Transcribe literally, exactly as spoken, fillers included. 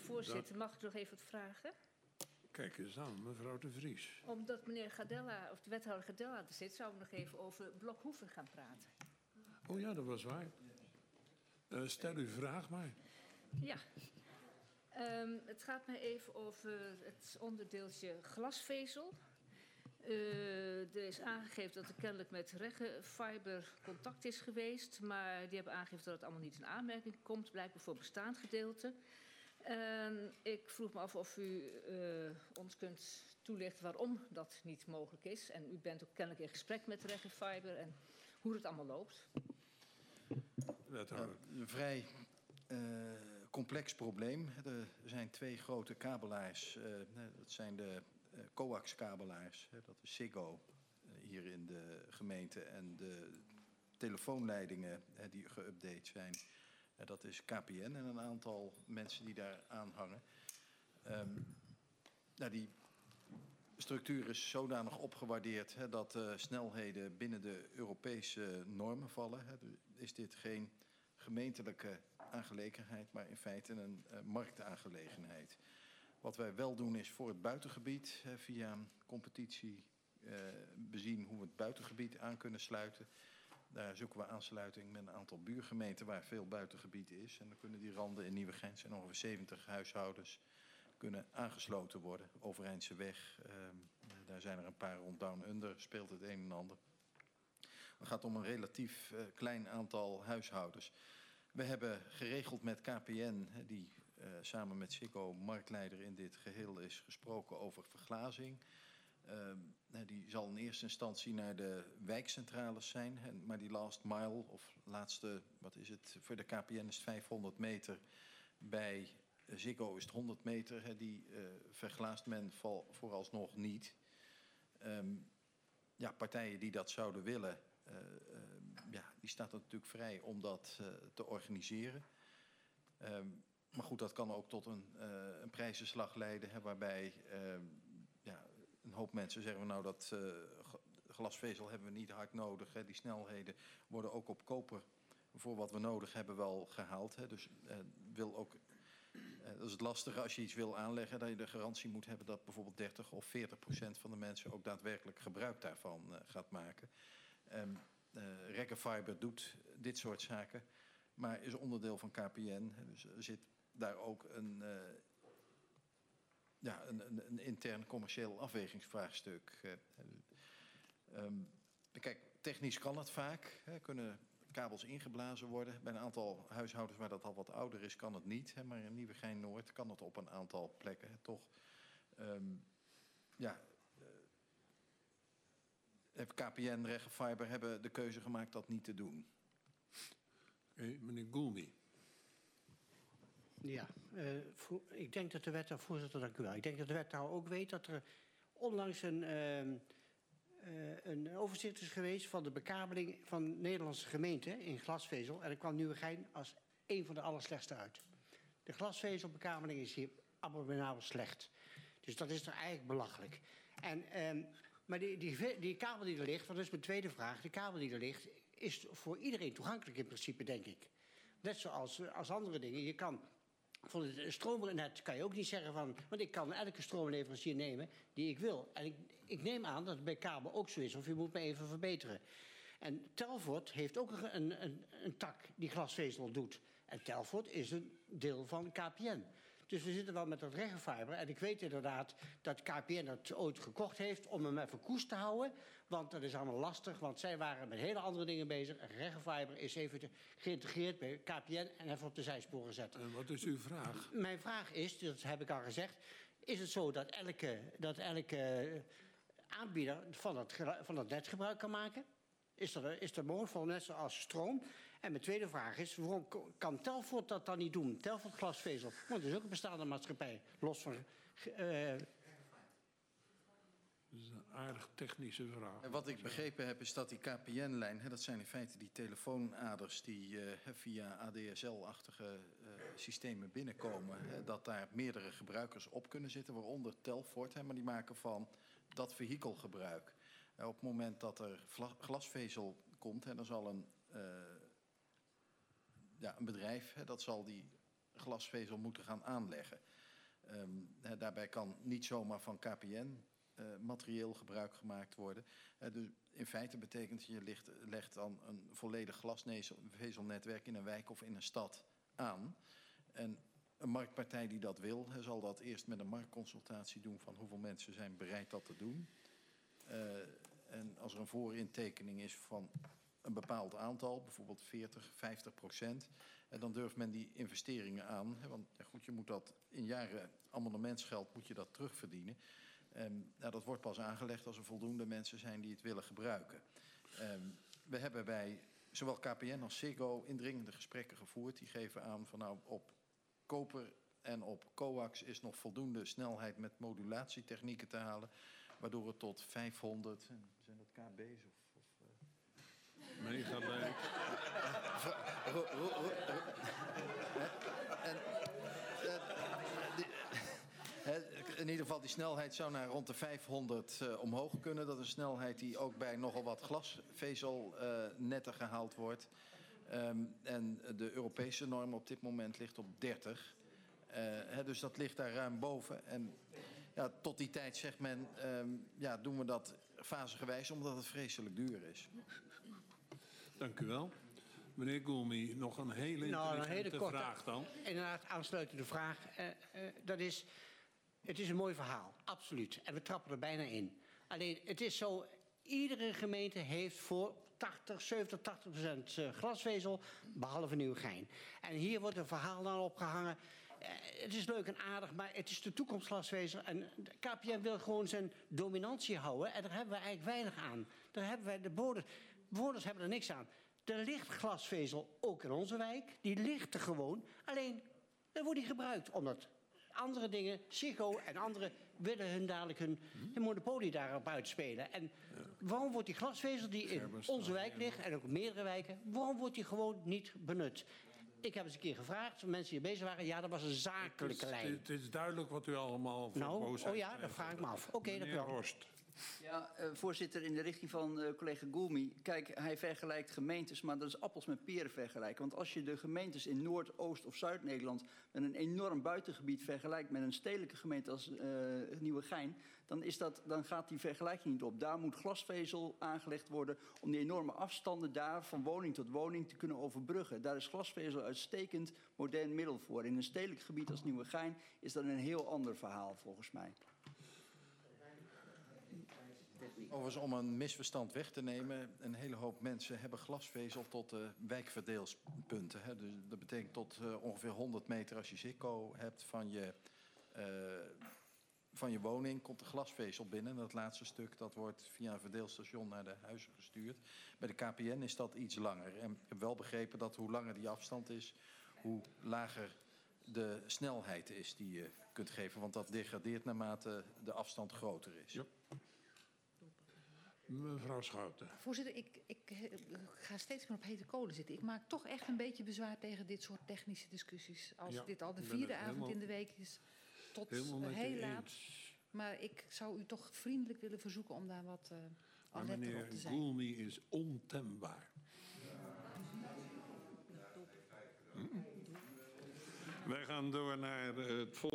voorzitter, Dat... mag ik nog even wat vragen? Kijk eens aan, mevrouw de Vries. Omdat meneer Gardella, of de wethouder Gardella er zit, zou ik nog even over Blokhoeven gaan praten. Oh ja, dat was waar. Uh, stel uw vraag maar. Ja. Um, het gaat mij even over het onderdeeltje glasvezel. Uh, er is aangegeven dat er kennelijk met Reggefiber contact is geweest. Maar die hebben aangegeven dat het allemaal niet in aanmerking komt. Blijkbaar voor bestaand gedeelte. Uh, ik vroeg me af of u uh, ons kunt toelichten waarom dat niet mogelijk is. En u bent ook kennelijk in gesprek met Reggefiber en hoe het allemaal loopt. Ja, een vrij uh, complex probleem. Er zijn twee grote kabelaars. Uh, dat zijn de uh, coax-kabelaars. Dat is Ziggo uh, hier in de gemeente. En de telefoonleidingen uh, die geüpdate zijn. Uh, dat is K P N en een aantal mensen die daar aan hangen. Um, nou, die structuur is zodanig opgewaardeerd hè, dat uh, snelheden binnen de Europese normen vallen. Hè. Is dit geen gemeentelijke aangelegenheid, maar in feite een uh, marktaangelegenheid. Wat wij wel doen is voor het buitengebied hè, via competitie uh, bezien hoe we het buitengebied aan kunnen sluiten. Daar zoeken we aansluiting met een aantal buurgemeenten waar veel buitengebied is. En dan kunnen die randen in Nieuwegein zijn ongeveer zeventig huishoudens kunnen aangesloten worden. Overeindse weg, uh, daar zijn er een paar rond Down Under, speelt het een en ander. Het gaat om een relatief uh, klein aantal huishoudens. We hebben geregeld met K P N, die uh, samen met Ziggo marktleider in dit geheel is, gesproken over verglazing. Uh, die zal in eerste instantie naar de wijkcentrales zijn, maar die last mile, of laatste, wat is het, voor de K P N is het vijfhonderd meter, bij Ziggo is het honderd meter, die uh, verglaast men vooralsnog niet. Um, ja, partijen die dat zouden willen, uh, uh, ja, die staat er natuurlijk vrij om dat uh, te organiseren. Um, maar goed, dat kan ook tot een, uh, een prijzenslag leiden, hè, waarbij uh, ja, een hoop mensen zeggen we nou dat uh, glasvezel hebben we niet hard nodig. Hè. Die snelheden worden ook op koper voor wat we nodig hebben wel gehaald. Hè. Dus uh, wil ook... Uh, dat is het lastige als je iets wil aanleggen, dat je de garantie moet hebben dat bijvoorbeeld dertig of veertig procent van de mensen ook daadwerkelijk gebruik daarvan uh, gaat maken. Um, uh, Reggefiber doet dit soort zaken, maar is onderdeel van K P N. Dus er zit daar ook een, uh, ja, een, een, een intern commercieel afwegingsvraagstuk. Uh, um, kijk, technisch kan het vaak, hè, kunnen kabels ingeblazen worden. Bij een aantal huishoudens waar dat al wat ouder is, kan het niet. Hè, maar in Nieuwegein-Noord kan het op een aantal plekken. Hè, toch, um, ja, uh, K P N, Reggefiber hebben de keuze gemaakt dat niet te doen. Hey, meneer Goulmy. Ja, uh, voor, ik denk dat de wethouder, voorzitter, dank u wel. Ik denk dat de wethouder ook weet dat er onlangs een... Uh, Uh, een overzicht is geweest van de bekabeling van Nederlandse gemeenten in glasvezel. En er kwam Nieuwegein als een van de allerslechtste uit. De glasvezelbekabeling is hier abominabel slecht. Dus dat is toch eigenlijk belachelijk. En, um, maar die, die, die kabel die er ligt, dat is mijn tweede vraag. De kabel die er ligt is voor iedereen toegankelijk in principe, denk ik. Net zoals als andere dingen. Je kan... Voor het stroomnet kan je ook niet zeggen van... want ik kan elke stroomleverancier nemen die ik wil. En ik, ik neem aan dat het bij kabel ook zo is. Of je moet me even verbeteren. En Telfort heeft ook een, een, een tak die glasvezel doet. En Telfort is een deel van K P N. Dus we zitten wel met dat Reggefiber. En ik weet inderdaad dat K P N dat ooit gekocht heeft om hem even koest te houden. Want dat is allemaal lastig, want zij waren met hele andere dingen bezig. Reggefiber is even geïntegreerd bij K P N en even op de zijsporen zetten. En wat is uw vraag? Mijn vraag is, dat heb ik al gezegd... is het zo dat elke, dat elke aanbieder van dat, van dat net gebruik kan maken? Is er, is er mogelijk, net zoals stroom? En mijn tweede vraag is, waarom kan Telfort dat dan niet doen? Telfort glasvezel, want het is ook een bestaande maatschappij. Los van... Uh... Dat is een aardig technische vraag. En wat ik begrepen heb is dat die K P N-lijn... dat zijn in feite die telefoonaders die uh, via A D S L-achtige uh, systemen binnenkomen... Hè, dat daar meerdere gebruikers op kunnen zitten, waaronder Telfort. Hè, maar die maken van dat vehikelgebruik... Op het moment dat er glasvezel komt, hè, dan zal een, uh, ja, een bedrijf, hè, dat zal die glasvezel moeten gaan aanleggen. Um, hè, daarbij kan niet zomaar van K P N uh, materieel gebruik gemaakt worden. Uh, dus in feite betekent dat je ligt, legt dan een volledig glasvezelnetwerk in een wijk of in een stad aan. En een marktpartij die dat wil, hè, zal dat eerst met een marktconsultatie doen van hoeveel mensen zijn bereid dat te doen. Uh, en als er een voorintekening is van een bepaald aantal, bijvoorbeeld veertig, vijftig procent, en dan durft men die investeringen aan. Hè, want ja, goed, je moet dat in jaren amendementsgeld moet je dat terugverdienen. Um, nou, dat wordt pas aangelegd als er voldoende mensen zijn die het willen gebruiken. Um, we hebben bij zowel K P N als Ziggo indringende gesprekken gevoerd. Die geven aan van nou op koper en op coax is nog voldoende snelheid met modulatietechnieken te halen, waardoor het tot vijfhonderd, zijn dat K B's of... Mega leuk. In ieder geval, die snelheid zou naar rond de vijfhonderd uh, omhoog kunnen. Dat is een snelheid die ook bij nogal wat glasvezelnetten uh, gehaald wordt. Um, en de Europese norm op dit moment ligt op dertig. Uh, hè, dus dat ligt daar ruim boven. En ja, tot die tijd zegt men, um, ja, doen we dat fasegewijs, omdat het vreselijk duur is. Dank u wel. Meneer Goulmy, nog een hele nou, een hele korte, vraag dan. Inderdaad, aansluitende vraag. Uh, uh, dat is, het is een mooi verhaal, absoluut. En we trappen er bijna in. Alleen, het is zo, iedere gemeente heeft voor tachtig, zeventig, tachtig procent glasvezel, behalve Nieuwegein. En hier wordt een verhaal dan opgehangen. Uh, het is leuk en aardig, maar het is de toekomst glasvezel. En K P N wil gewoon zijn dominantie houden. En daar hebben we eigenlijk weinig aan. Daar hebben wij de bewoners, bewoners hebben er niks aan. Er ligt glasvezel ook in onze wijk. Die ligt er gewoon. Alleen, dat wordt niet gebruikt. Omdat andere dingen, Ziggo en anderen, willen hun dadelijk hun, hun monopolie daarop uitspelen. En waarom wordt die glasvezel die in onze wijk ligt, en ook in meerdere wijken, waarom wordt die gewoon niet benut? Ik heb eens een keer gevraagd, van mensen die bezig waren, ja, dat was een zakelijke lijn. Het is duidelijk wat u allemaal voor nou, boosheid oh ja, dat vraag ik me af. Oké, okay, dank u wel. Horst. Ja, uh, voorzitter, in de richting van uh, collega Goulmy. Kijk, hij vergelijkt gemeentes, maar dat is appels met peren vergelijken. Want als je de gemeentes in Noord-, Oost- of Zuid-Nederland met een enorm buitengebied vergelijkt met een stedelijke gemeente als uh, Nieuwegein, dan, is dat, dan gaat die vergelijking niet op. Daar moet glasvezel aangelegd worden om die enorme afstanden daar van woning tot woning te kunnen overbruggen. Daar is glasvezel uitstekend modern middel voor. In een stedelijk gebied als Nieuwegein is dat een heel ander verhaal volgens mij. Overigens, om een misverstand weg te nemen, een hele hoop mensen hebben glasvezel tot uh, wijkverdeelpunten. Hè. Dus dat betekent tot uh, ongeveer honderd meter als je Ziggo hebt van je, uh, van je woning, komt de glasvezel binnen. En dat laatste stuk dat wordt via een verdeelstation naar de huizen gestuurd. Bij de K P N is dat iets langer. En ik heb wel begrepen dat hoe langer die afstand is, hoe lager de snelheid is die je kunt geven. Want dat degradeert naarmate de afstand groter is. Ja. Mevrouw Schouten. Voorzitter, ik, ik, ik ga steeds meer op hete kolen zitten. Ik maak toch echt een beetje bezwaar tegen dit soort technische discussies. Als ja, dit al de vierde avond helemaal, in de week is, tot heel laat. Maar ik zou u toch vriendelijk willen verzoeken om daar wat uh, alerter op te zijn. Meneer Goulmy is ontembaar. Hm? Wij gaan door naar het volgende.